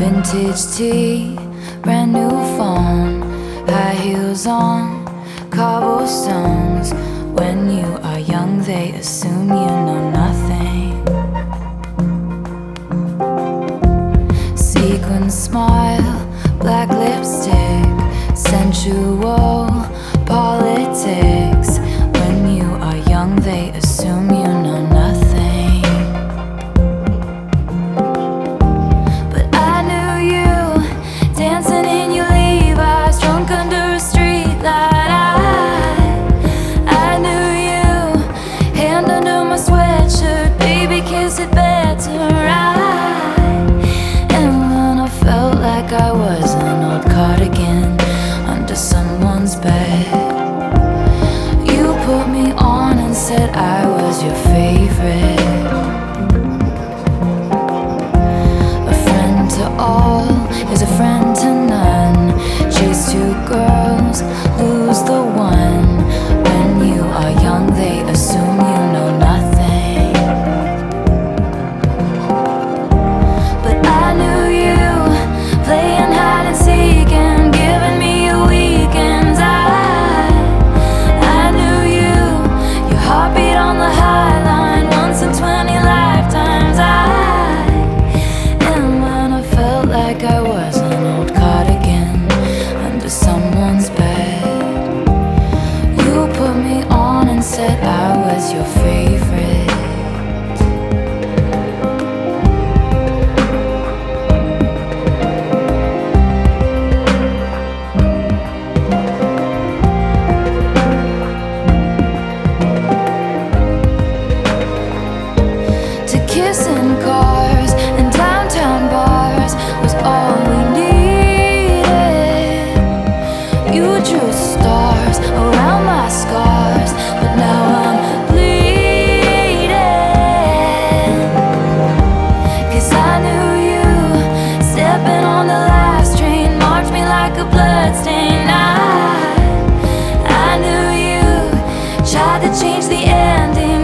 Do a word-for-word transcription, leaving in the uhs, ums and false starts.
Vintage tea, brand new phone, high heels on, cobblestones. When you are young, they assume you know nothing. Sequin smile, black lipstick, sensual politics. When you are young, they assume you know nothing. But I knew you, dancing in your Levi's, drunk under a street light. I, I knew you, hand under my sweatshirt, baby, kiss it better. I, and when I felt like I was an old cardigan under someone's bed, you put me on and said I was your favorite. A friend to all is a friend to none. Chase two girls, lose the one. When you are young, they assume you know nothing. But I knew you, playing hide and seek and giving me your weekends. I, I knew you, your heartbeat on the high line, once in twenty lifetimes. I, and when I felt like I was an old cardigan under someone's bed, you put me on and said I was your favorite. To kiss in cars and downtown bars was all we needed. You drew stars around my scars, but now I'm bleeding. 'Cause I knew you, stepping on the last train, marked me like a bloodstain. I, I knew you, tried to change the ending.